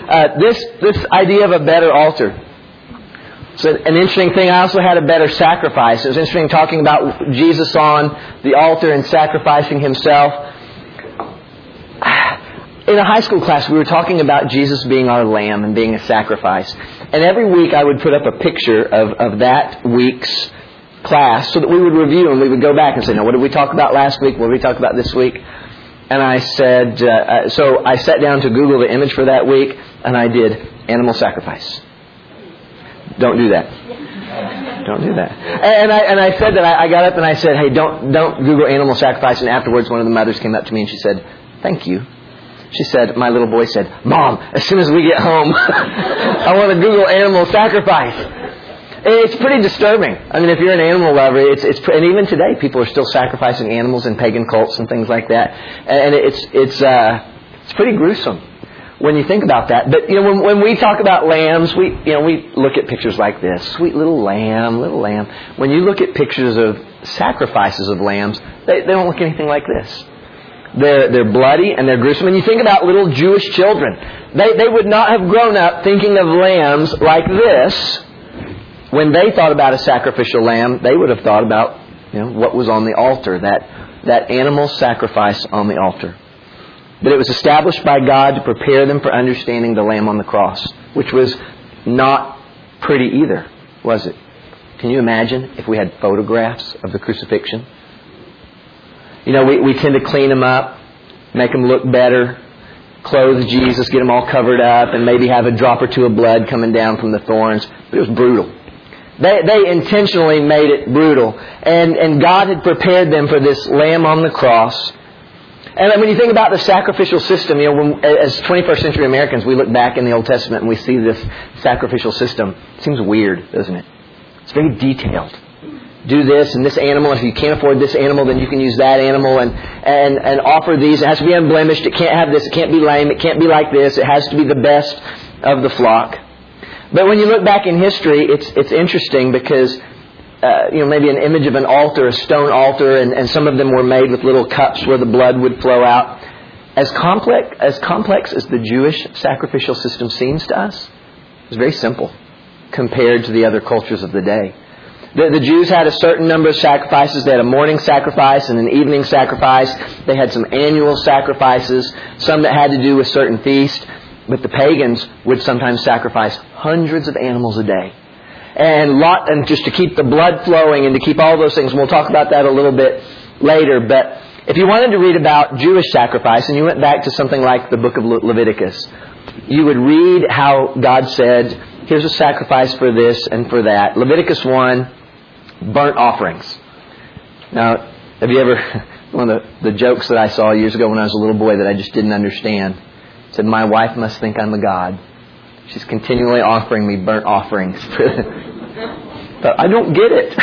This idea of a better altar. So an interesting thing, I also had a better sacrifice. It was interesting talking about Jesus on the altar and sacrificing Himself. In a high school class, we were talking about Jesus being our lamb and being a sacrifice. And every week I would put up a picture of that week's class so that we would review and we would go back and say, now, what did we talk about last week? What did we talk about this week? And I said, so I sat down to Google the image for that week and I did animal sacrifice. Don't do that. Don't do that. And I said that I got up and I said, hey, don't Google animal sacrifice. And afterwards, one of the mothers came up to me and she said, thank you. She said, my little boy said, Mom, as soon as we get home, I want to Google animal sacrifice. It's pretty disturbing. I mean, if you're an animal lover, and even today, people are still sacrificing animals in pagan cults and things like that. And it's pretty gruesome when you think about that. But when we talk about lambs, we look at pictures like this, sweet little lamb, little lamb. When you look at pictures of sacrifices of lambs, they don't look anything like this. They're bloody and they're gruesome. When you think about little Jewish children, they would not have grown up thinking of lambs like this. When they thought about a sacrificial lamb, they would have thought about what was on the altar, that animal sacrifice on the altar. But it was established by God to prepare them for understanding the Lamb on the cross, which was not pretty either, was it? Can you imagine if we had photographs of the crucifixion? We tend to clean them up, make them look better, clothe Jesus, get them all covered up, and maybe have a drop or two of blood coming down from the thorns. But it was brutal. They intentionally made it brutal. And God had prepared them for this Lamb on the cross. And when you think about the sacrificial system, as 21st century Americans, we look back in the Old Testament and we see this sacrificial system. It seems weird, doesn't it? It's very detailed. Do this and this animal. If you can't afford this animal, then you can use that animal and offer these. It has to be unblemished. It can't have this. It can't be lame. It can't be like this. It has to be the best of the flock. But when you look back in history, it's interesting because maybe an image of an altar, a stone altar, and some of them were made with little cups where the blood would flow out. As complex as the Jewish sacrificial system seems to us, it's very simple compared to the other cultures of the day. The Jews had a certain number of sacrifices. They had a morning sacrifice and an evening sacrifice. They had some annual sacrifices, some that had to do with certain feasts. But the pagans would sometimes sacrifice hundreds of animals a day. And just to keep the blood flowing and to keep all those things. And we'll talk about that a little bit later. But if you wanted to read about Jewish sacrifice and you went back to something like the book of Leviticus, you would read how God said, here's a sacrifice for this and for that. Leviticus 1, burnt offerings. Now, have you ever, one of the jokes that I saw years ago when I was a little boy that I just didn't understand, said, my wife must think I'm a god. She's continually offering me burnt offerings. But I don't get it.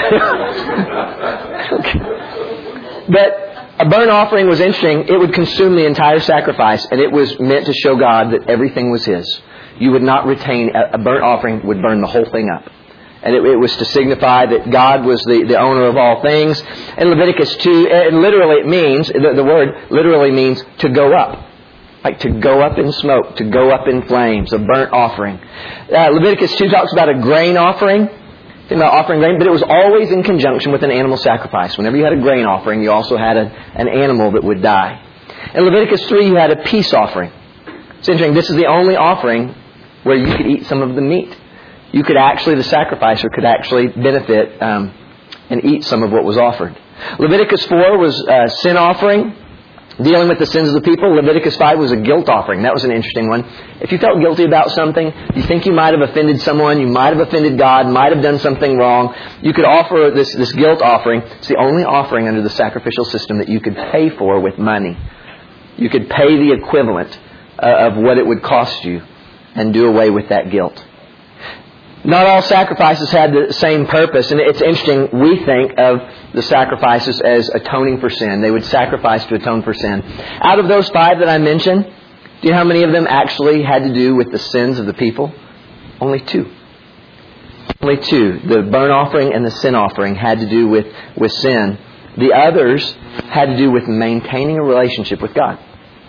But a burnt offering was interesting. It would consume the entire sacrifice, and it was meant to show God that everything was His. You would not retain, a burnt offering would burn the whole thing up. And it was to signify that God was the owner of all things. And Leviticus 2, and literally it means, the word literally means to go up. Like to go up in smoke, to go up in flames, a burnt offering. Leviticus 2 talks about a grain offering. Think about offering grain, but it was always in conjunction with an animal sacrifice. Whenever you had a grain offering, you also had an animal that would die. In Leviticus 3, you had a peace offering. It's interesting. This is the only offering where you could eat some of the meat. You could actually, the sacrificer could actually benefit and eat some of what was offered. Leviticus 4 was a sin offering, dealing with the sins of the people. Leviticus 5 was a guilt offering. That was an interesting one. If you felt guilty about something, you think you might have offended someone, you might have offended God, might have done something wrong, you could offer this guilt offering. It's the only offering under the sacrificial system that you could pay for with money. You could pay the equivalent of what it would cost you and do away with that guilt. Not all sacrifices had the same purpose, and it's interesting, we think of the sacrifices as atoning for sin. They would sacrifice to atone for sin. Out of those 5 that I mentioned, do you know how many of them actually had to do with the sins of the people? Only 2. Only 2. The burnt offering and the sin offering had to do with sin. The others had to do with maintaining a relationship with God.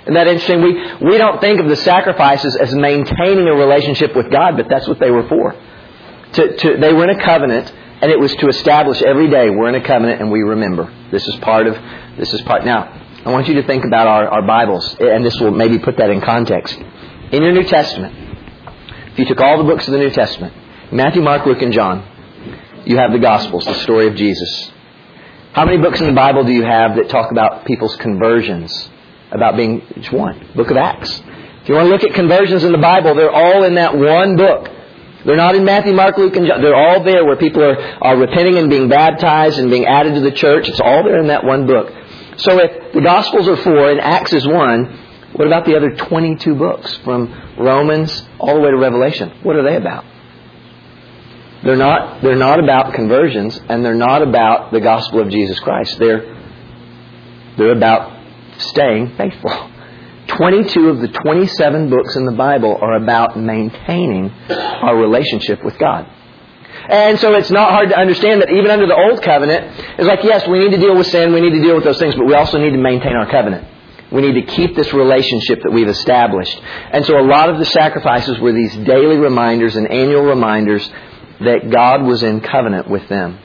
Isn't that interesting? We don't think of the sacrifices as maintaining a relationship with God, but that's what they were for. They were in a covenant, and it was to establish every day we're in a covenant and we remember. This is part. Now, I want you to think about our Bibles, and this will maybe put that in context. In your New Testament, if you took all the books of the New Testament, Matthew, Mark, Luke, and John, you have the Gospels, the story of Jesus. How many books in the Bible do you have that talk about people's conversions? About being just one. Book of Acts. If you want to look at conversions in the Bible, they're all in that one book. They're not in Matthew, Mark, Luke, and John. They're all there where people are repenting and being baptized and being added to the church. It's all there in that one book. So if the Gospels are 4 and Acts is 1, what about the other 22 books from Romans all the way to Revelation? What are they about? They're not about conversions, and they're not about the gospel of Jesus Christ. They're about staying faithful. 22 of the 27 books in the Bible are about maintaining our relationship with God. And so it's not hard to understand that even under the Old Covenant, it's like, yes, we need to deal with sin, we need to deal with those things, but we also need to maintain our covenant. We need to keep this relationship that we've established. And so a lot of the sacrifices were these daily reminders and annual reminders that God was in covenant with them.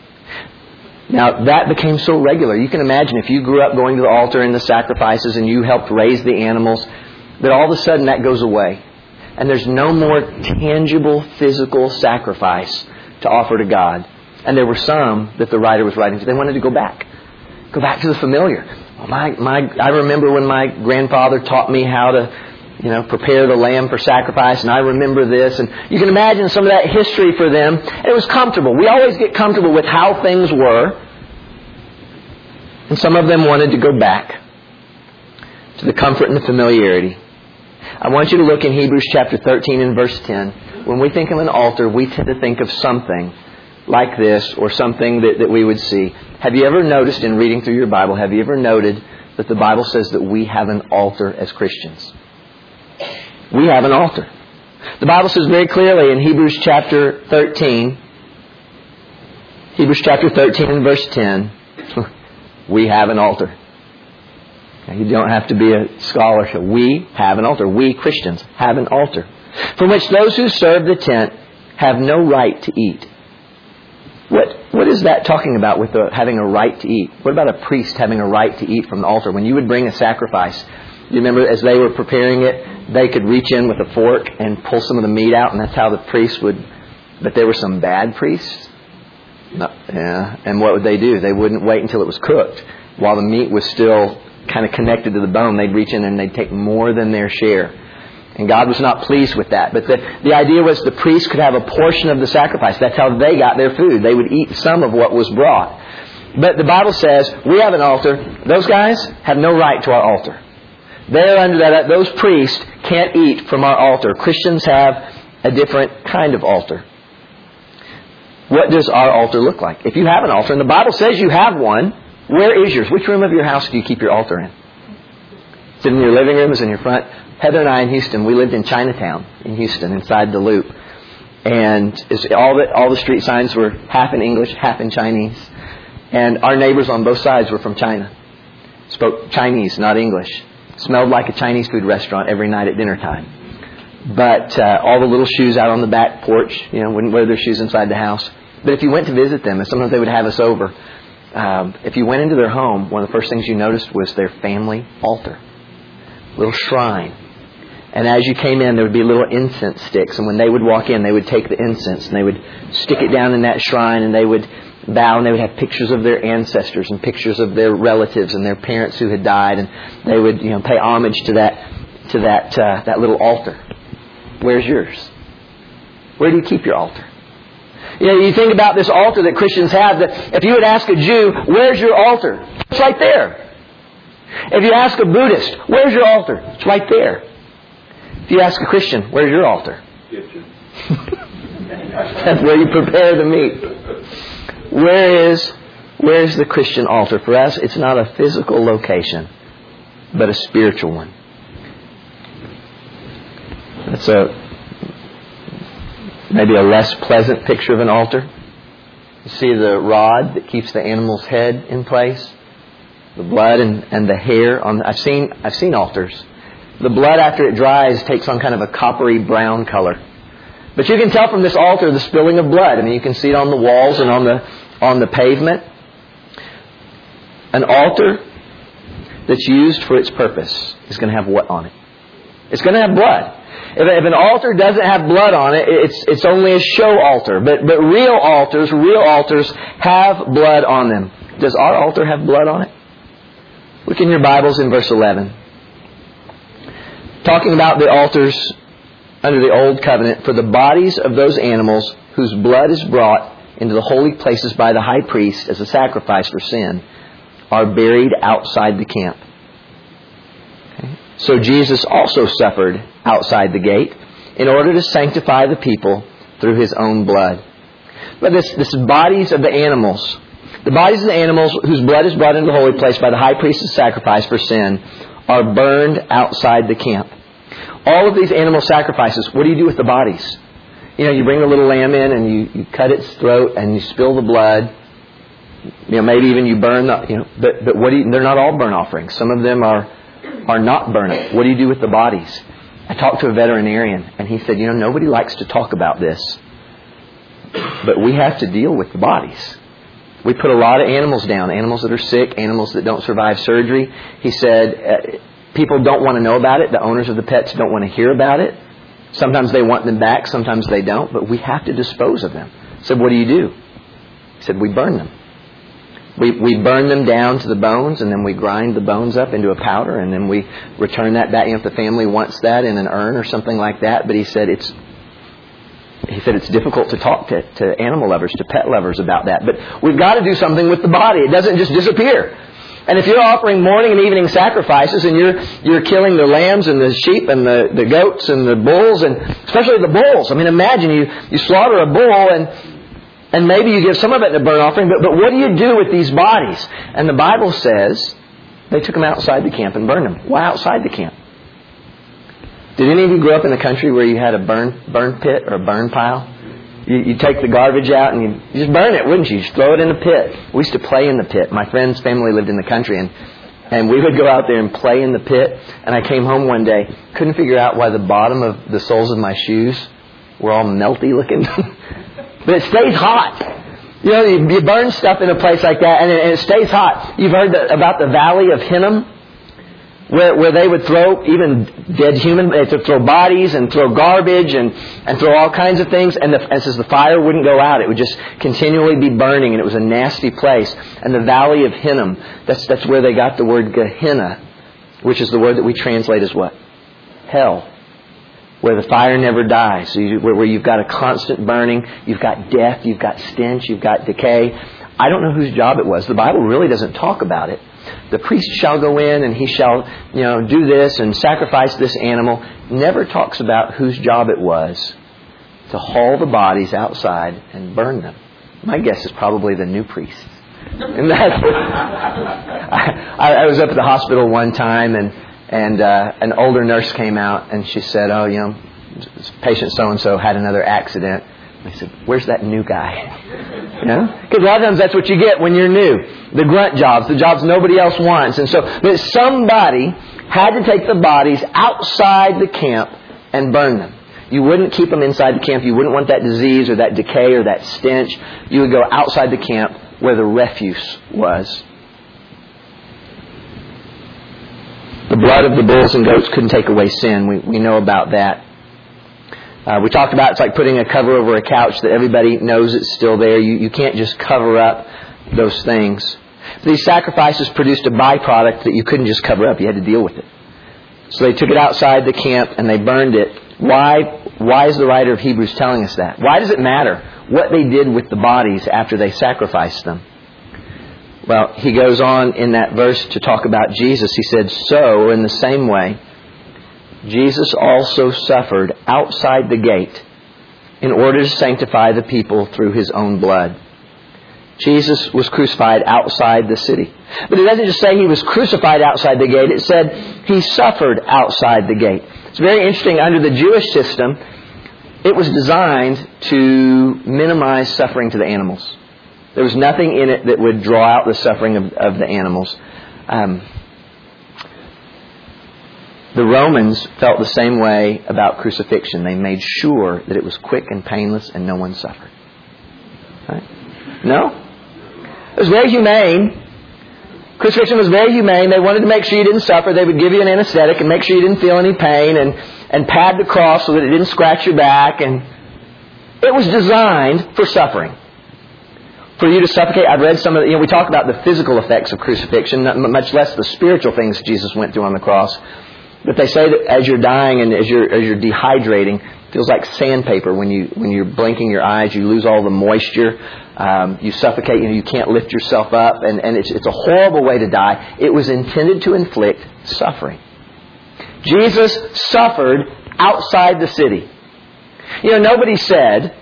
Now, that became so regular. You can imagine if you grew up going to the altar and the sacrifices and you helped raise the animals, that all of a sudden that goes away. And there's no more tangible, physical sacrifice to offer to God. And there were some that the writer was writing to. They wanted to go back to the familiar. I remember when my grandfather taught me how to prepare the lamb for sacrifice, and I remember this. And you can imagine some of that history for them. And it was comfortable. We always get comfortable with how things were. And some of them wanted to go back to the comfort and the familiarity. I want you to look in Hebrews chapter 13 and verse 10. When we think of an altar, we tend to think of something like this or something that we would see. Have you ever noticed in reading through your Bible, have you ever noted that the Bible says that we have an altar as Christians? We have an altar. The Bible says very clearly in Hebrews chapter 13 and verse 10, we have an altar. You don't have to be a scholar. We have an altar. We Christians have an altar from which those who serve the tent have no right to eat. What is that talking about with having a right to eat? What about a priest having a right to eat from the altar? When you would bring a sacrifice, you remember as they were preparing it, they could reach in with a fork and pull some of the meat out, and that's how the priest would... But there were some bad priests. And what would they do? They wouldn't wait until it was cooked. While the meat was still kind of connected to the bone, they'd reach in and they'd take more than their share. And God was not pleased with that. But the idea was the priest could have a portion of the sacrifice. That's how they got their food. They would eat some of what was brought. But the Bible says, we have an altar. Those guys have no right to our altar. They're under that. Those priests can't eat from our altar. Christians have a different kind of altar. What does our altar look like? If you have an altar, and the Bible says you have one, where is yours? Which room of your house do you keep your altar in? Is it in your living room? Is it in your front? Heather and I in Houston, we lived in Chinatown in Houston, inside the Loop. And all the street signs were half in English, half in Chinese. And our neighbors on both sides were from China. Spoke Chinese, not English. Smelled like a Chinese food restaurant every night at dinner time. But all the little shoes out on the back porch, wouldn't wear their shoes inside the house. But if you went to visit them, and sometimes they would have us over, if you went into their home, one of the first things you noticed was their family altar. Little shrine. And as you came in, there would be little incense sticks. And when they would walk in, they would take the incense and they would stick it down in that shrine, and they would bow, and they would have pictures of their ancestors and pictures of their relatives and their parents who had died, and they would pay homage to that little altar. Where's yours? Where do you keep your altar? You think about this altar that Christians have, that if you would ask a Jew, where's your altar? It's right there. If you ask a Buddhist, where's your altar? It's right there. If you ask a Christian, where's your altar? Kitchen. That's where you prepare the meat. Where's the Christian altar? For us, it's not a physical location, but a spiritual one. That's maybe a less pleasant picture of an altar. You see the rod that keeps the animal's head in place? The blood and the hair on. I've seen altars. The blood after it dries takes on kind of a coppery brown color. But you can tell from this altar the spilling of blood. I mean, you can see it on the walls and on the pavement. An altar that's used for its purpose is going to have what on it? It's going to have blood. If an altar doesn't have blood on it, it's only a show altar. But real altars have blood on them. Does our altar have blood on it? Look in your Bibles in verse 11. Talking about the altars under the Old Covenant, for the bodies of those animals whose blood is brought into the holy places by the high priest as a sacrifice for sin are buried outside the camp. Okay. So Jesus also suffered outside the gate in order to sanctify the people through His own blood. But this bodies of the animals, the bodies of the animals whose blood is brought into the holy place by the high priest as a sacrifice for sin are burned outside the camp. All of these animal sacrifices, what do you do with the bodies? You know, you bring the little lamb in and you cut its throat and you spill the blood. You know, maybe even you burn the, but what do you, they're not all burnt offerings. Some of them are not burnt. What do you do with the bodies? I talked to a veterinarian and he said, nobody likes to talk about this, but we have to deal with the bodies. We put a lot of animals down, animals that are sick, animals that don't survive surgery. He said, people don't want to know about it. The owners of the pets don't want to hear about it. Sometimes they want them back, sometimes they don't, but we have to dispose of them. I said, what do you do? He said, we burn them. We burn them down to the bones, and then we grind the bones up into a powder, and then we return that back. If the family wants that in an urn or something like that. But he said it's difficult to talk to animal lovers, to pet lovers about that. But we've got to do something with the body. It doesn't just disappear. And if you're offering morning and evening sacrifices and you're killing the lambs and the sheep and the goats and the bulls, and especially the bulls. I mean, imagine you slaughter a bull and maybe you give some of it in a burnt offering, but what do you do with these bodies? And the Bible says they took them outside the camp and burned them. Why outside the camp? Did any of you grow up in the country where you had a burn pit or a burn pile? You take the garbage out and you just burn it, wouldn't you? You just throw it in the pit. We used to play in the pit. My friend's family lived in the country and we would go out there and play in the pit. And I came home one day, couldn't figure out why the bottom of the soles of my shoes were all melty looking. But it stays hot. You burn stuff in a place like that and it stays hot. You've heard about the Valley of Hinnom, where they would throw even dead human, they would throw bodies and throw garbage and throw all kinds of things. And it says the fire wouldn't go out. It would just continually be burning, and it was a nasty place. And the Valley of Hinnom, that's where they got the word Gehenna, which is the word that we translate as what? Hell. Where the fire never dies. So where you've got a constant burning, you've got death, you've got stench, you've got decay. I don't know whose job it was. The Bible really doesn't talk about it. The priest shall go in and he shall, do this and sacrifice this animal. Never talks about whose job it was to haul the bodies outside and burn them. My guess is probably the new priest. And that's I was up at the hospital one time and an older nurse came out and she said, patient so-and-so had another accident. I said, where's that new guy? Because a lot of times that's what you get when you're new. The grunt jobs, the jobs nobody else wants. And so, but somebody had to take the bodies outside the camp and burn them. You wouldn't keep them inside the camp. You wouldn't want that disease or that decay or that stench. You would go outside the camp where the refuse was. The blood of the bulls and goats couldn't take away sin. We know about that. We talked about it's like putting a cover over a couch that everybody knows it's still there. You can't just cover up those things. These sacrifices produced a byproduct that you couldn't just cover up. You had to deal with it. So they took it outside the camp and they burned it. Why is the writer of Hebrews telling us that? Why does it matter what they did with the bodies after they sacrificed them? Well, he goes on in that verse to talk about Jesus. He said, so in the same way, Jesus also suffered outside the gate in order to sanctify the people through His own blood. Jesus was crucified outside the city. But it doesn't just say He was crucified outside the gate. It said He suffered outside the gate. It's very interesting. Under the Jewish system, it was designed to minimize suffering to the animals. There was nothing in it that would draw out the suffering of the animals. The Romans felt the same way about crucifixion. They made sure that it was quick and painless and no one suffered. Right? No? It was very humane. Crucifixion was very humane. They wanted to make sure you didn't suffer. They would give you an anesthetic and make sure you didn't feel any pain and pad the cross so that it didn't scratch your back. And it was designed for suffering. For you to suffocate. I've read some of the, we talk about the physical effects of crucifixion, much less the spiritual things Jesus went through on the cross. But they say that as you're dying and as you're dehydrating, it feels like sandpaper when you're blinking your eyes. You lose all the moisture. You suffocate. You can't lift yourself up, and it's a horrible way to die. It was intended to inflict suffering. Jesus suffered outside the city. Nobody said,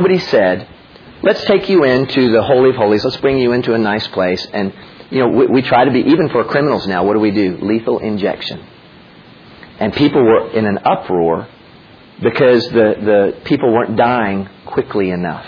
let's take you into the Holy of Holies. Let's bring you into a nice place. And we try to be, even for criminals now. What do? Lethal injection. And people were in an uproar because the people weren't dying quickly enough.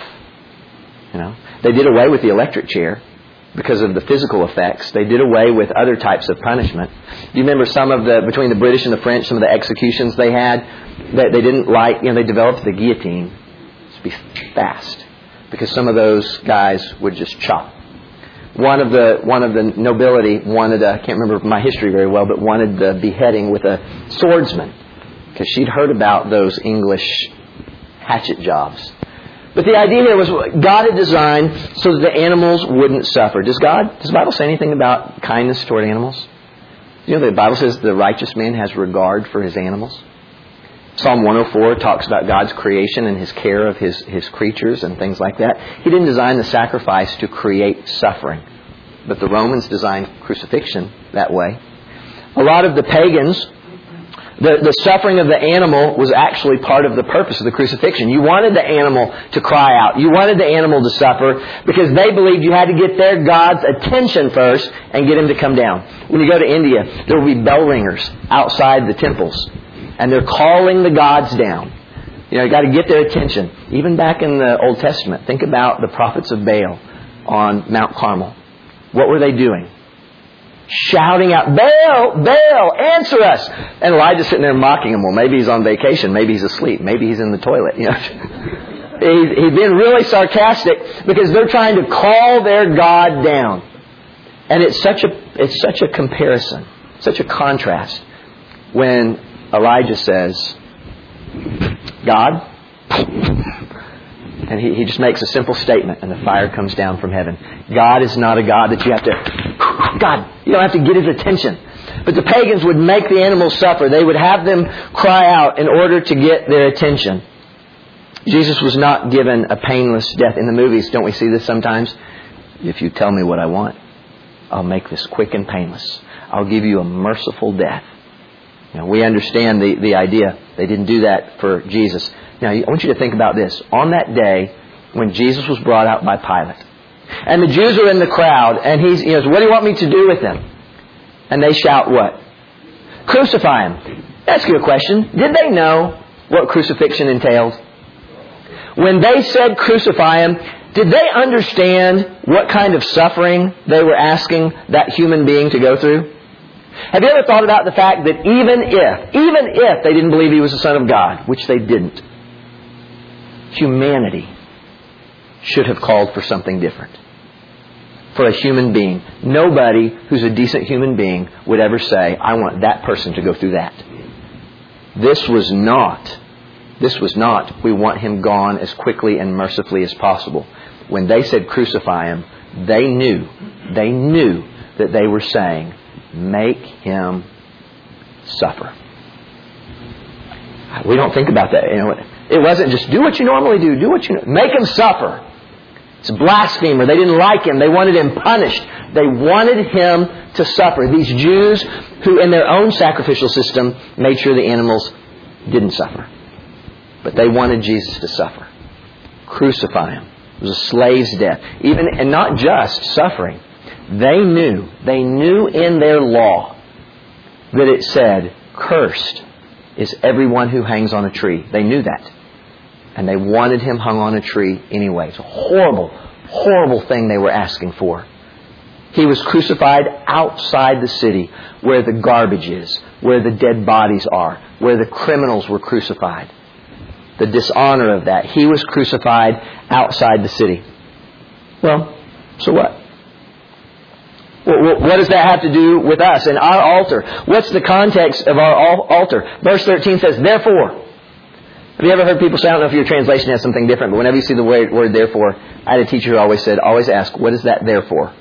They did away with the electric chair because of the physical effects. They did away with other types of punishment. Do you remember between the British and the French, some of the executions they had that they didn't like? They developed the guillotine to be fast because some of those guys would just chop. One of the nobility wanted, I can't remember my history very well, but wanted the beheading with a swordsman because she'd heard about those English hatchet jobs. But the idea here was God had designed so that the animals wouldn't suffer. Does the Bible say anything about kindness toward animals? The Bible says the righteous man has regard for his animals. Psalm 104 talks about God's creation and His care of His creatures and things like that. He didn't design the sacrifice to create suffering. But the Romans designed crucifixion that way. A lot of the pagans, the suffering of the animal was actually part of the purpose of the crucifixion. You wanted the animal to cry out. You wanted the animal to suffer because they believed you had to get their God's attention first and get Him to come down. When you go to India, there will be bell ringers outside the temples. And they're calling the gods down. You got to get their attention. Even back in the Old Testament, think about the prophets of Baal on Mount Carmel. What were they doing? Shouting out, Baal, Baal, answer us. And Elijah's sitting there mocking him. Well, maybe he's on vacation. Maybe he's asleep. Maybe he's in the toilet. He's being really sarcastic because they're trying to call their God down. And it's such a comparison, such a contrast when Elijah says, God, and he just makes a simple statement and the fire comes down from heaven. God is not a God that you don't have to get His attention. But the pagans would make the animals suffer. They would have them cry out in order to get their attention. Jesus was not given a painless death. In the movies, don't we see this sometimes? If you tell me what I want, I'll make this quick and painless. I'll give you a merciful death. We understand the idea. They didn't do that for Jesus. Now, I want you to think about this. On that day, when Jesus was brought out by Pilate, and the Jews are in the crowd, and he says, what do you want me to do with him? And they shout what? Crucify him. Ask you a question. Did they know what crucifixion entailed? When they said crucify him, did they understand what kind of suffering they were asking that human being to go through? Have you ever thought about the fact that even if they didn't believe He was the Son of God, which they didn't, humanity should have called for something different. For a human being. Nobody who's a decent human being would ever say, I want that person to go through that. This was not, we want him gone as quickly and mercifully as possible. When they said crucify him, they knew that they were saying, make him suffer. We don't think about that. It wasn't just do what you normally do. Make him suffer. It's a blasphemer. They didn't like him. They wanted him punished. They wanted him to suffer. These Jews who in their own sacrificial system made sure the animals didn't suffer. But they wanted Jesus to suffer. Crucify him. It was a slave's death. And not just suffering. They knew in their law that it said, cursed is everyone who hangs on a tree. They knew that. And they wanted him hung on a tree anyway. It's a horrible, horrible thing they were asking for. He was crucified outside the city, where the garbage is, where the dead bodies are, where the criminals were crucified. The dishonor of that. He was crucified outside the city. Well, so what? What does that have to do with us and our altar? What's the context of our altar? Verse 13 says, therefore. Have you ever heard people say, I don't know if your translation has something different, but whenever you see the word therefore, I had a teacher who always said, always ask, what is that there for?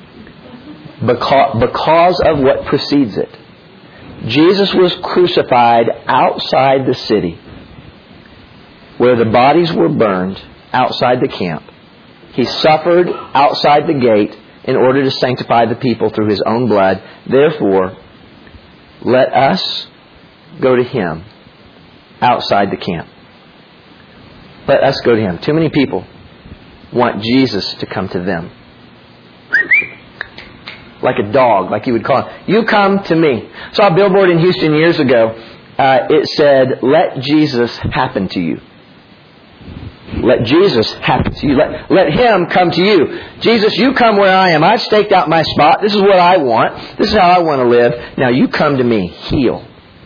Because of what precedes it. Jesus was crucified outside the city, where the bodies were burned outside the camp. He suffered outside the gate in order to sanctify the people through His own blood. Therefore, let us go to Him outside the camp. Let us go to Him. Too many people want Jesus to come to them. Like a dog, like you would call him. You come to me. I saw a billboard in Houston years ago. It said, let Jesus happen to you. Let Jesus happen to you. Let Him come to you. Jesus, you come where I am. I've staked out my spot. This is what I want. This is how I want to live. Now you come to me. Heal.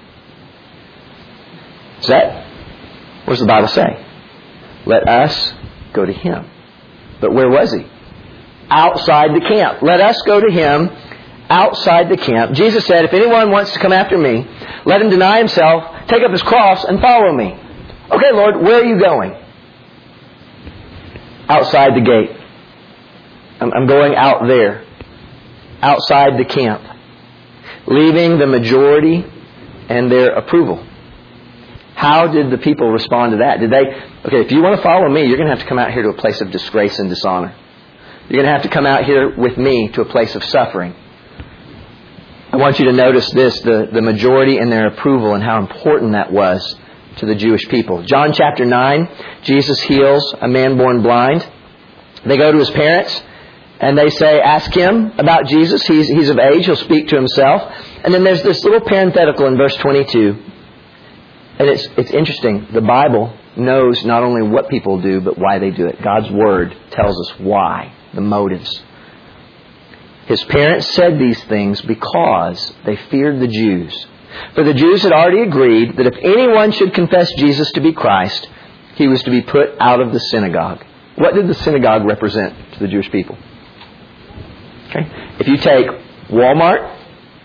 Is that? What does the Bible say? Let us go to Him. But where was He? Outside the camp. Let us go to Him outside the camp. Jesus said, if anyone wants to come after me, let him deny himself, take up his cross, and follow me. Okay, Lord, where are you going? Outside the gate. I'm going out there. Outside the camp. Leaving the majority and their approval. How did the people respond to that? Did they, okay, if you want to follow me, you're going to have to come out here to a place of disgrace and dishonor. You're going to have to come out here with me to a place of suffering. I want you to notice this, the majority and their approval and how important that was to the Jewish people. John chapter 9, Jesus heals a man born blind. They go to his parents and they say, ask him about Jesus. He's of age. He'll speak to himself. And then there's this little parenthetical in verse 22. And it's interesting. The Bible knows not only what people do, but why they do it. God's Word tells us why, the motives. His parents said these things because they feared the Jews. For the Jews had already agreed that if anyone should confess Jesus to be Christ, he was to be put out of the synagogue. What did the synagogue represent to the Jewish people? Okay. If you take Walmart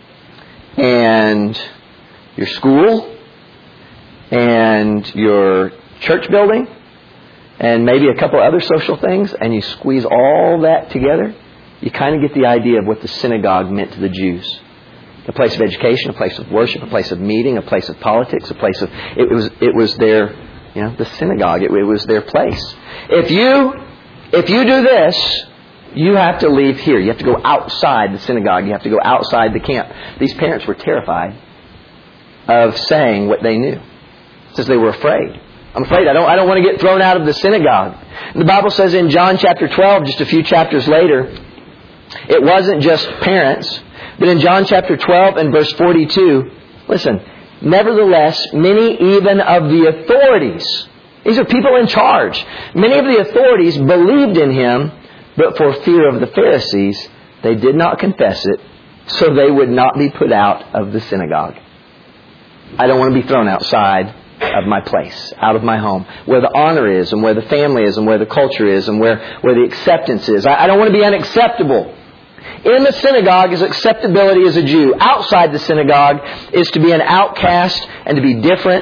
and your school and your church building and maybe a couple other social things and you squeeze all that together, you kind of get the idea of what the synagogue meant to the Jews. A place of education, a place of worship, a place of meeting, a place of politics, a place of... It was their, the synagogue. It was their place. If you do this, you have to leave here. You have to go outside the synagogue. You have to go outside the camp. These parents were terrified of saying what they knew. It says they were afraid. I'm afraid I don't want to get thrown out of the synagogue. The Bible says in John chapter 12, just a few chapters later, it wasn't just parents, but in John chapter 12 and verse 42, listen, nevertheless, many even of the authorities, these are people in charge, many of the authorities believed in Him, but for fear of the Pharisees, they did not confess it, so they would not be put out of the synagogue. I don't want to be thrown outside of my place, out of my home, where the honor is and where the family is and where the culture is and where the acceptance is. I don't want to be unacceptable. In the synagogue is acceptability as a Jew. Outside the synagogue is to be an outcast and to be different.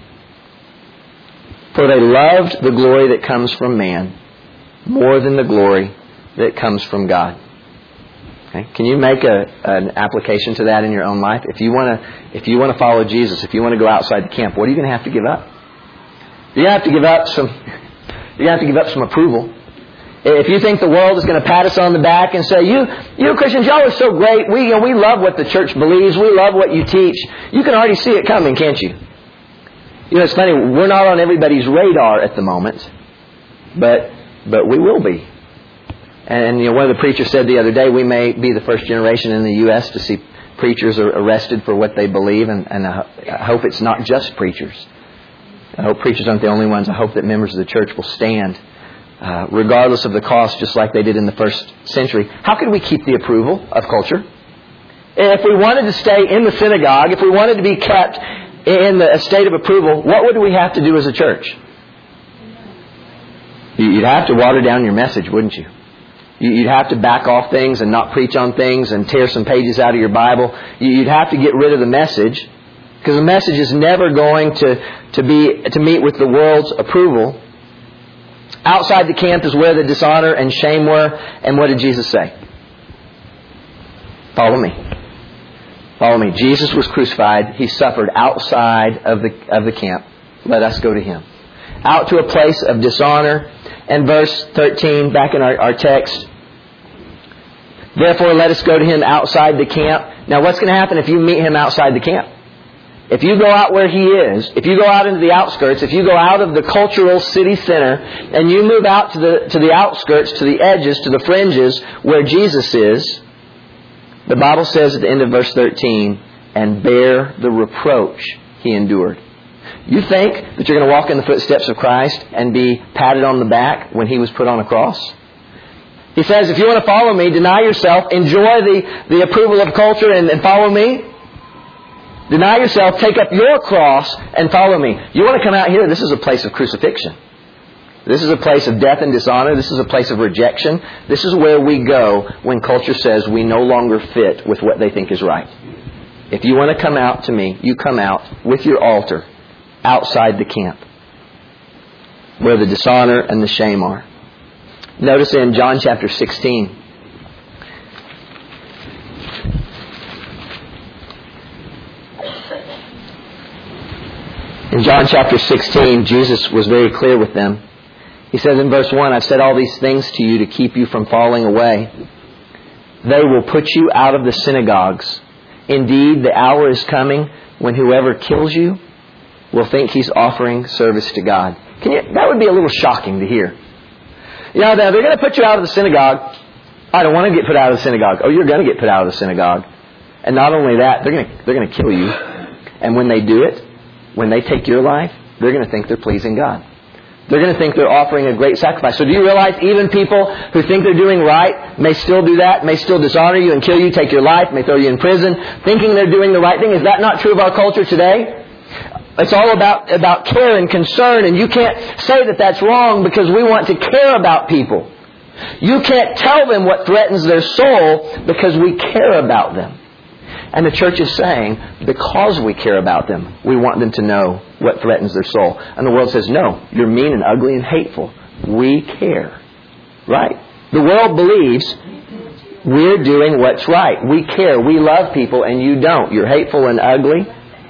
For they loved the glory that comes from man more than the glory that comes from God. Okay? Can you make an application to that in your own life? If you want to follow Jesus, if you want to go outside the camp, what are you going to have to give up? You're going to have to give up some approval. If you think the world is going to pat us on the back and say, you Christians, y'all are so great. We love what the church believes. We love what you teach. You can already see it coming, can't you? It's funny. We're not on everybody's radar at the moment, but we will be. And one of the preachers said the other day, we may be the first generation in the U.S. to see preachers are arrested for what they believe, and I hope it's not just preachers. I hope preachers aren't the only ones. I hope that members of the church will stand regardless of the cost, just like they did in the first century. How could we keep the approval of culture? If we wanted to stay in the synagogue, if we wanted to be kept in a state of approval, what would we have to do as a church? You'd have to water down your message, wouldn't you? You'd have to back off things and not preach on things and tear some pages out of your Bible. You'd have to get rid of the message, because the message is never going to meet with the world's approval. Outside the camp is where the dishonor and shame were. And what did Jesus say? Follow me. Follow me. Jesus was crucified. He suffered outside of the camp. Let us go to Him. Out to a place of dishonor. And verse 13, back in our text. Therefore, let us go to Him outside the camp. Now, what's going to happen if you meet Him outside the camp? If you go out where He is, if you go out into the outskirts, if you go out of the cultural city center, and you move out to the outskirts, to the edges, to the fringes, where Jesus is, the Bible says at the end of verse 13, and bear the reproach He endured. You think that you're going to walk in the footsteps of Christ and be patted on the back when He was put on a cross? He says, if you want to follow me, deny yourself, enjoy the approval of culture and follow me. Deny yourself, take up your cross and follow me. You want to come out here? This is a place of crucifixion. This is a place of death and dishonor. This is a place of rejection. This is where we go when culture says we no longer fit with what they think is right. If you want to come out to me, you come out with your altar outside the camp, where the dishonor and the shame are. Notice in John chapter 16. In John chapter 16, Jesus was very clear with them. He says in verse 1, I've said all these things to you to keep you from falling away. They will put you out of the synagogues. Indeed, the hour is coming when whoever kills you will think he's offering service to God. That would be a little shocking to hear. You know, they're going to put you out of the synagogue. I don't want to get put out of the synagogue. Oh, you're going to get put out of the synagogue. And not only that, they're going to kill you. And when they do it, when they take your life, they're going to think they're pleasing God. They're going to think they're offering a great sacrifice. So do you realize even people who think they're doing right may still do that, may still dishonor you and kill you, take your life, may throw you in prison, thinking they're doing the right thing? Is that not true of our culture today? It's all about care and concern, and you can't say that that's wrong because we want to care about people. You can't tell them what threatens their soul because we care about them. And the church is saying, because we care about them, we want them to know what threatens their soul. And the world says, no, you're mean and ugly and hateful. We care. Right? The world believes we're doing what's right. We care. We love people and you don't. You're hateful and ugly.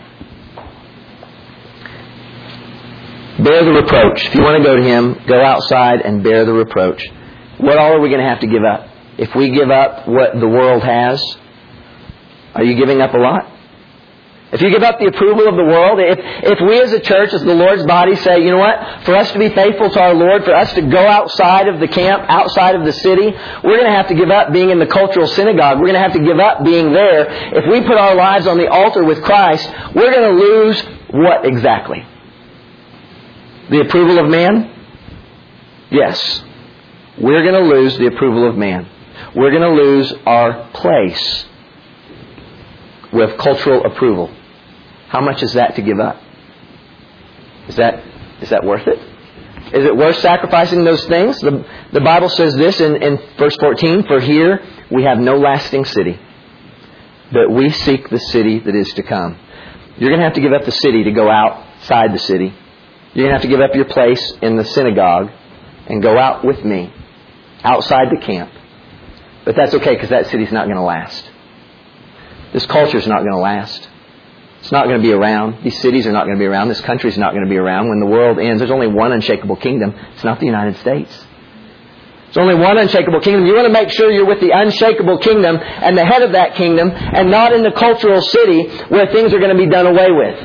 Bear the reproach. If you want to go to Him, go outside and bear the reproach. What all are we going to have to give up? If we give up what the world has, are you giving up a lot? If you give up the approval of the world, if we as a church, as the Lord's body say, you know what, for us to be faithful to our Lord, for us to go outside of the camp, outside of the city, we're going to have to give up being in the cultural synagogue. We're going to have to give up being there. If we put our lives on the altar with Christ, we're going to lose what exactly? The approval of man? Yes. We're going to lose the approval of man. We're going to lose our place with cultural approval. How much is that to give up? Is that worth it? Is it worth sacrificing those things? The Bible says this in verse 14, for here we have no lasting city, but we seek the city that is to come. You're going to have to give up the city to go outside the city. You're going to have to give up your place in the synagogue and go out with me outside the camp. But that's okay because that city's not going to last. This culture's not going to last. It's not going to be around. These cities are not going to be around. This country's not going to be around. When the world ends, there's only one unshakable kingdom. It's not the United States. There's only one unshakable kingdom. You want to make sure you're with the unshakable kingdom and the head of that kingdom and not in the cultural city where things are going to be done away with.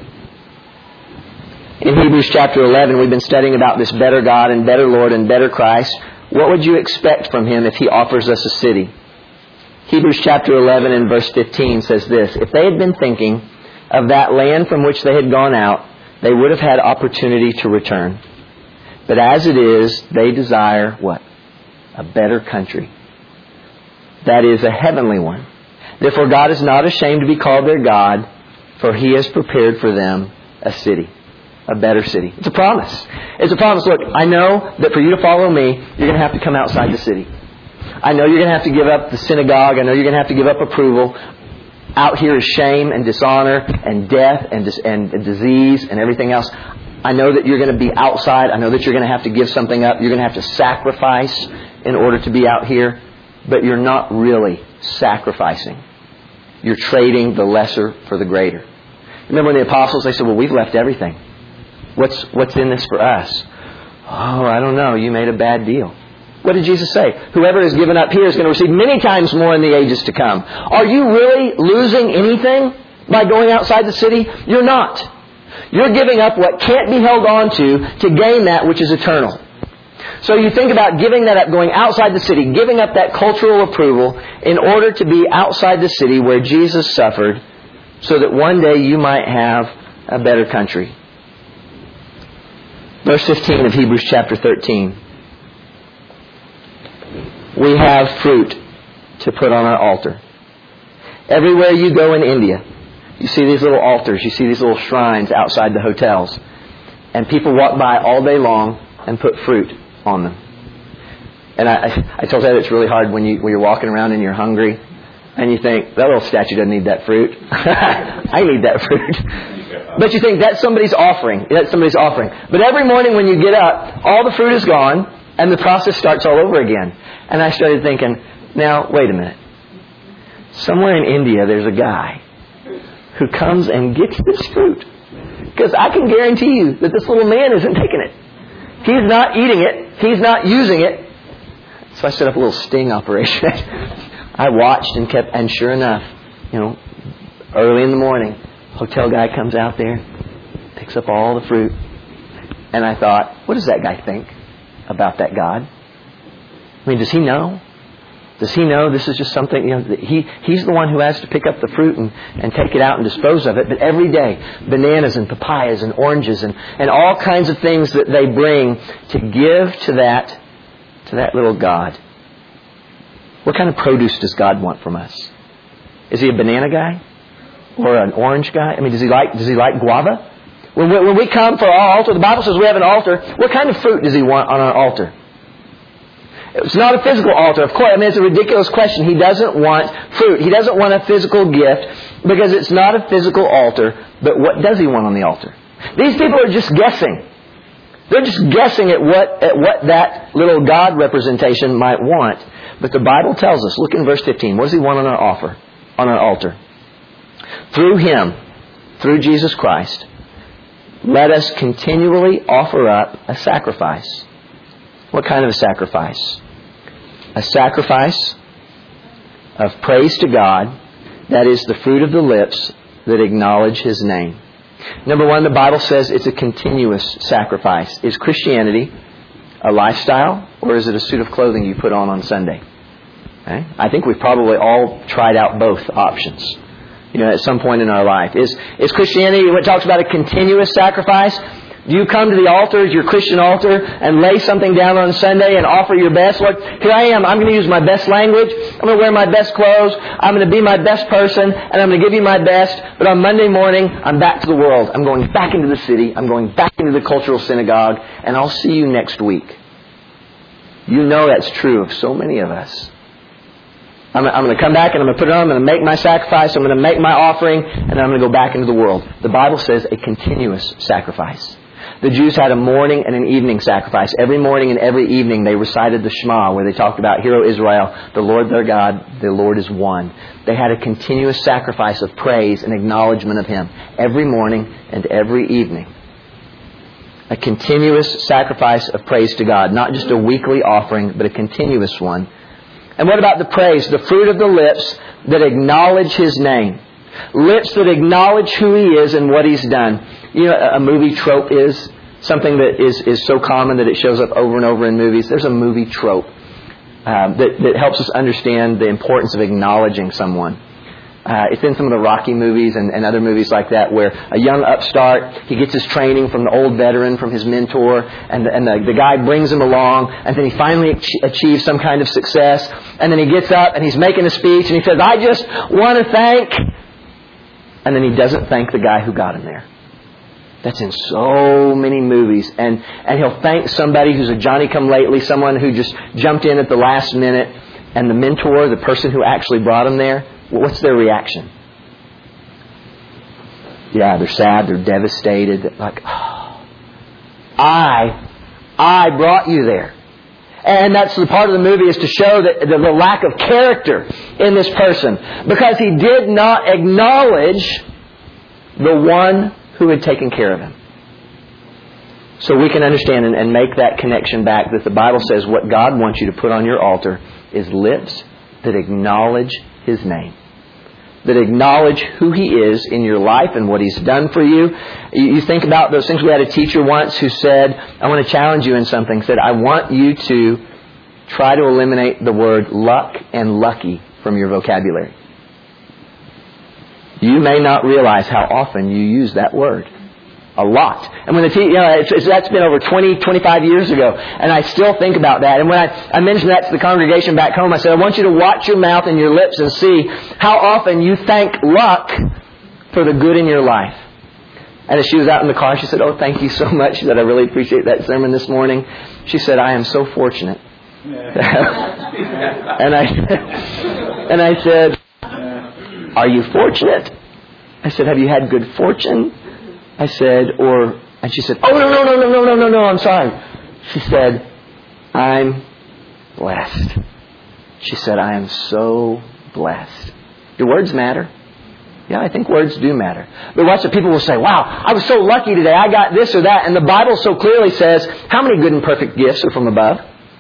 In Hebrews chapter 11, we've been studying about this better God and better Lord and better Christ. What would you expect from Him if He offers us a city? Hebrews chapter 11 and verse 15 says this, if they had been thinking of that land from which they had gone out, they would have had opportunity to return. But as it is, they desire what? A better country. That is a heavenly one. Therefore God is not ashamed to be called their God, for He has prepared for them a city. A better city. It's a promise. It's a promise. Look, I know that for you to follow me, you're going to have to come outside the city. I know you're going to have to give up the synagogue. I know you're going to have to give up approval. Out here is shame and dishonor and death and disease and everything else. I know that you're going to be outside. I know that you're going to have to give something up. You're going to have to sacrifice in order to be out here. But you're not really sacrificing. You're trading the lesser for the greater. Remember when the apostles, they said, well, we've left everything. What's in this for us? Oh, I don't know. You made a bad deal. What did Jesus say? Whoever is given up here is going to receive many times more in the ages to come. Are you really losing anything by going outside the city? You're not. You're giving up what can't be held on to gain that which is eternal. So you think about giving that up, going outside the city, giving up that cultural approval in order to be outside the city where Jesus suffered so that one day you might have a better country. Verse 15 of Hebrews chapter 13. We have fruit to put on our altar. Everywhere you go in India, you see these little altars, you see these little shrines outside the hotels. And people walk by all day long and put fruit on them. And I told Ed it's really hard when you're walking around and you're hungry and you think, that little statue doesn't need that fruit. I need that fruit. But you think, that's somebody's offering. That's somebody's offering. But every morning when you get up, all the fruit is gone and the process starts all over again. And I started thinking, now, wait a minute. Somewhere in India there's a guy who comes and gets this fruit. Because I can guarantee you that this little man isn't taking it. He's not eating it. He's not using it. So I set up a little sting operation. I watched and kept, and sure enough, early in the morning, hotel guy comes out there, picks up all the fruit. And I thought, what does that guy think about that God? I mean, does he know? Does he know this is just something, he's the one who has to pick up the fruit and take it out and dispose of it. But every day, bananas and papayas and oranges and all kinds of things that they bring to give to that little God. What kind of produce does God want from us? Is he a banana guy? Or an orange guy? I mean, does he like guava? When we come for our altar, the Bible says we have an altar. What kind of fruit does he want on our altar? It's not a physical altar, of course. I mean, it's a ridiculous question. He doesn't want fruit. He doesn't want a physical gift because it's not a physical altar. But what does he want on the altar? These people are just guessing. They're just guessing at what that little God representation might want. But the Bible tells us, look in verse 15. What does he want on our altar? Through Him, through Jesus Christ, let us continually offer up a sacrifice. What kind of a sacrifice? A sacrifice of praise to God, that is the fruit of the lips that acknowledge His name. Number one, the Bible says it's a continuous sacrifice. Is Christianity a lifestyle, or is it a suit of clothing you put on Sunday? Okay? I think we've probably all tried out both options. At some point in our life. Is Christianity, when it talks about a continuous sacrifice, do you come to the altar, your Christian altar, and lay something down on Sunday and offer your best? Look, here I am. I'm going to use my best language. I'm going to wear my best clothes. I'm going to be my best person, and I'm going to give you my best. But on Monday morning, I'm back to the world. I'm going back into the city. I'm going back into the cultural synagogue, and I'll see you next week. You know that's true of so many of us. I'm going to come back and I'm going to put it on. I'm going to make my sacrifice. I'm going to make my offering, and then I'm going to go back into the world. The Bible says a continuous sacrifice. The Jews had a morning and an evening sacrifice. Every morning and every evening they recited the Shema, where they talked about, Hear, O Israel, the Lord their God, the Lord is one. They had a continuous sacrifice of praise and acknowledgement of Him every morning and every evening. A continuous sacrifice of praise to God. Not just a weekly offering, but a continuous one. And what about the praise? The fruit of the lips that acknowledge His name. Lips that acknowledge who He is and what He's done. A movie trope is something that is so common that it shows up over and over in movies. There's a movie trope that helps us understand the importance of acknowledging someone. It's in some of the Rocky movies and other movies like that, where a young upstart, he gets his training from the old veteran, from his mentor, and the guy brings him along, and then he finally achieves some kind of success, and then he gets up and he's making a speech, and he says, I just want to thank, and then he doesn't thank the guy who got him there. That's in so many movies. And he'll thank somebody who's a Johnny-come-lately, someone who just jumped in at the last minute, and the mentor, the person who actually brought him there, what's their reaction? Yeah, they're sad, they're devastated. Like, oh, I brought you there. And that's the part of the movie, is to show that the lack of character in this person. Because he did not acknowledge the one who had taken care of him. So we can understand and make that connection back, that the Bible says what God wants you to put on your altar is lips that acknowledge His name. That acknowledge who He is in your life and what He's done for you. You think about those things. We had a teacher once who said, I want to challenge you in something. Said, I want you to try to eliminate the word luck and lucky from your vocabulary. You may not realize how often you use that word. A lot. And when that's been over 20, 25 years ago. And I still think about that. And when I mentioned that to the congregation back home, I said, I want you to watch your mouth and your lips and see how often you thank luck for the good in your life. And as she was out in the car, she said, oh, thank you so much. She said, I really appreciate that sermon this morning. She said, I am so fortunate. And I said, are you fortunate? I said, have you had good fortune? I said, and she said, oh, no, I'm sorry. She said, I'm blessed. She said, I am so blessed. Do words matter? Yeah, I think words do matter. But watch it. People will say, wow, I was so lucky today. I got this or that. And the Bible so clearly says, how many good and perfect gifts are from above?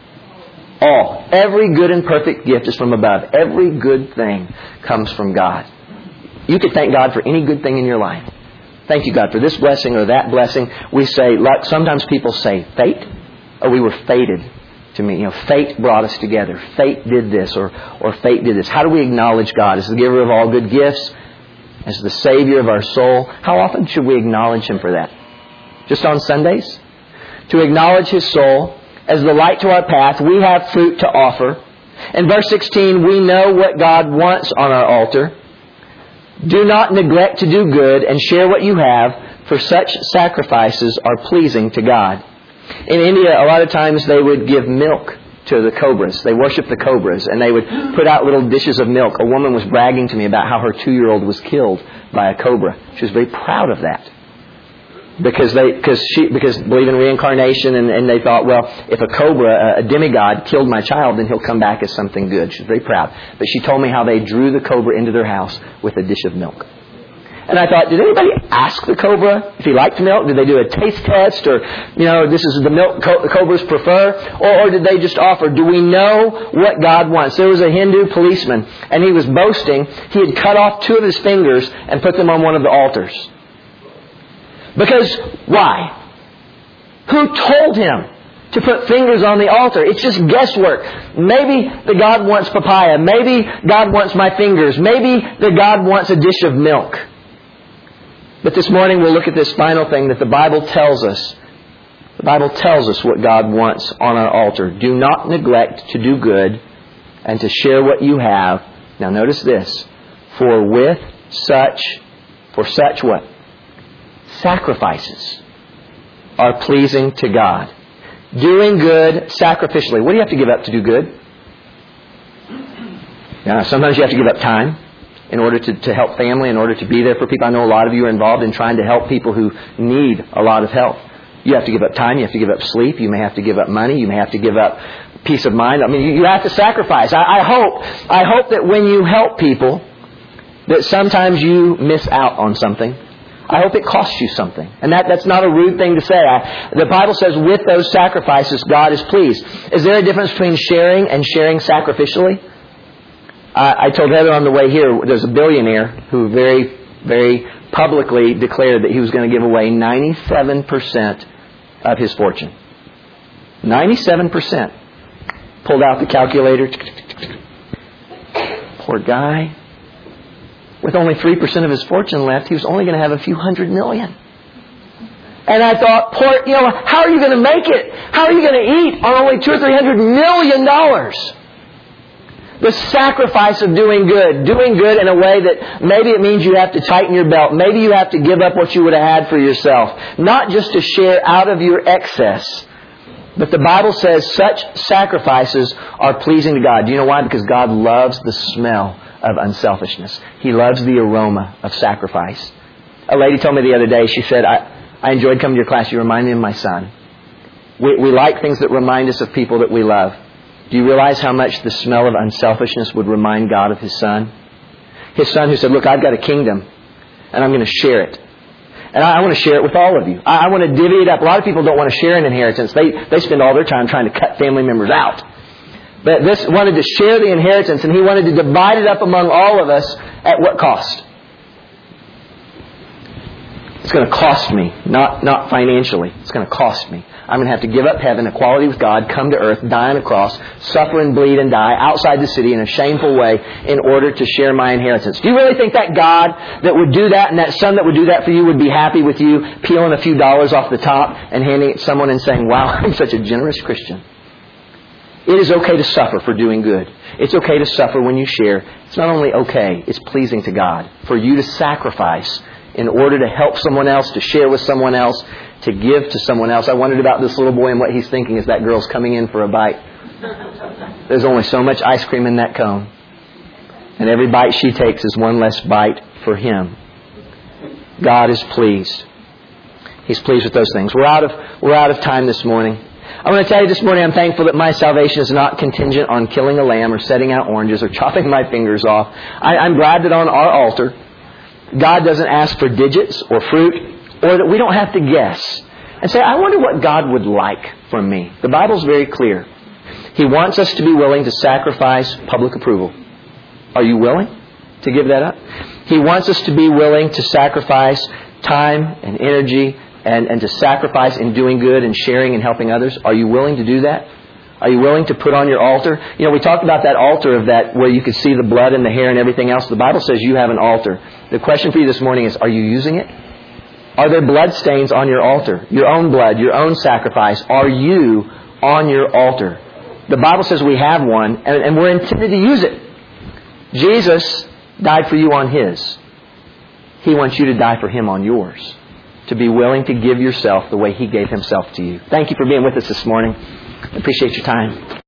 All. Every good and perfect gift is from above. Every good thing comes from God. You could thank God for any good thing in your life. Thank you, God, for this blessing or that blessing. We say, like sometimes people say, fate? Oh, we were fated to meet. Fate brought us together. Fate did this or fate did this. How do we acknowledge God as the giver of all good gifts? As the Savior of our soul? How often should we acknowledge Him for that? Just on Sundays? To acknowledge His soul as the light to our path, we have fruit to offer. In verse 16, we know what God wants on our altar. Do not neglect to do good and share what you have, for such sacrifices are pleasing to God. In India, a lot of times they would give milk to the cobras. They worship the cobras, and they would put out little dishes of milk. A woman was bragging to me about how her 2-year-old was killed by a cobra. She was very proud of that. Because believe in reincarnation, and they thought, well, if a cobra, a demigod, killed my child, then he'll come back as something good. She's very proud. But she told me how they drew the cobra into their house with a dish of milk. And I thought, did anybody ask the cobra if he liked milk? Did they do a taste test? Or, this is the milk the cobras prefer? Or did they just offer? Do we know what God wants? There was a Hindu policeman, and he was boasting. He had cut off 2 of his fingers and put them on one of the altars. Because, why? Who told him to put fingers on the altar? It's just guesswork. Maybe the God wants papaya. Maybe God wants my fingers. Maybe the God wants a dish of milk. But this morning we'll look at this final thing that the Bible tells us. The Bible tells us what God wants on our altar. Do not neglect to do good and to share what you have. Now notice this. For such what? Sacrifices are pleasing to God. Doing good sacrificially. What do you have to give up to do good? Now, sometimes you have to give up time in order to help family, in order to be there for people. I know a lot of you are involved in trying to help people who need a lot of help. You have to give up time. You have to give up sleep. You may have to give up money. You may have to give up peace of mind. I mean, you have to sacrifice. I hope that when you help people, that sometimes you miss out on something. I hope it costs you something. And that's not a rude thing to say. The Bible says with those sacrifices, God is pleased. Is there a difference between sharing and sharing sacrificially? I told Heather on the way here, there's a billionaire who very, very publicly declared that he was going to give away 97% of his fortune. 97%. Pulled out the calculator. Poor guy. with only 3% of his fortune left, he was only going to have a few $100 million. And I thought, how are you going to make it? How are you going to eat on only $200 or $300 million? The sacrifice of doing good in a way that maybe it means you have to tighten your belt. Maybe you have to give up what you would have had for yourself. Not just to share out of your excess. But the Bible says such sacrifices are pleasing to God. Do you know why? Because God loves the smell of unselfishness. He loves the aroma of sacrifice. A lady told me the other day, she said, I enjoyed coming to your class. You remind me of my son. We like things that remind us of people that we love. Do you realize how much the smell of unselfishness would remind God of His Son? His Son who said, look, I've got a kingdom and I'm going to share it. And I want to share it with all of you. I want to divvy it up. A lot of people don't want to share an inheritance. They spend all their time trying to cut family members out. But this wanted to share the inheritance, and He wanted to divide it up among all of us at what cost? It's going to cost me, not financially. It's going to cost me. I'm going to have to give up heaven, equality with God, come to earth, die on a cross, suffer and bleed and die outside the city in a shameful way in order to share my inheritance. Do you really think that God that would do that and that Son that would do that for you would be happy with you peeling a few dollars off the top and handing it to someone and saying, wow, I'm such a generous Christian? It is okay to suffer for doing good. It's okay to suffer when you share. It's not only okay, it's pleasing to God for you to sacrifice in order to help someone else, to share with someone else, to give to someone else. I wondered about this little boy and what he's thinking as that girl's coming in for a bite. There's only so much ice cream in that cone. And every bite she takes is one less bite for him. God is pleased. He's pleased with those things. We're out of time this morning. I want to tell you this morning, I'm thankful that my salvation is not contingent on killing a lamb or setting out oranges or chopping my fingers off. I'm glad that on our altar, God doesn't ask for digits or fruit, or that we don't have to guess and say, I wonder what God would like from me. The Bible's very clear. He wants us to be willing to sacrifice public approval. Are you willing to give that up? He wants us to be willing to sacrifice time and energy and to sacrifice in doing good and sharing and helping others. Are you willing to do that? Are you willing to put on your altar? You know, we talked about that altar of that where you could see the blood and the hair and everything else. The Bible says you have an altar. The question for you this morning is, are you using it? Are there blood stains on your altar? Your own blood, your own sacrifice. Are you on your altar? The Bible says we have one, and we're intended to use it. Jesus died for you on His. He wants you to die for Him on yours. To be willing to give yourself the way He gave Himself to you. Thank you for being with us this morning. I appreciate your time.